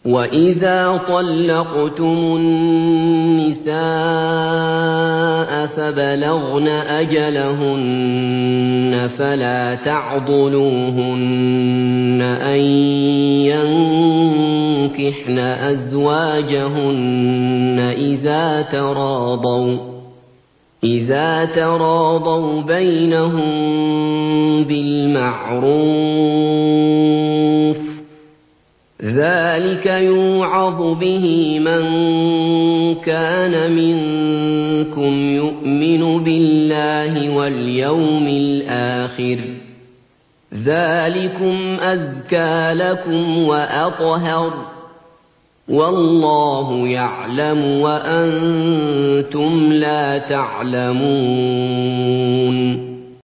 وَإِذَا طَلَّقْتُمُ النِّسَاءَ فَبَلَغْنَ أَجَلَهُنَّ فَلَا تَعْضُلُوهُنَّ أَن يَنكِحْنَ أَزْوَاجَهُنَّ إِذَا تَرَاضَوْا بَيْنَهُم بِالْمَعْرُوفِ ۗ ذَٰلِكَ يُوعَظُ بِهِ مَن كَانَ مِنكُمْ يُؤْمِنُ بِاللَّهِ وَالْيَوْمِ الْآخِرِ ۗ ذَٰلِكُمْ أَزْكَىٰ لَكُمْ وَأَطْهَرُ ۗ وَاللَّهُ يَعْلَمُ وَأَنتُمْ لَا تَعْلَمُونَ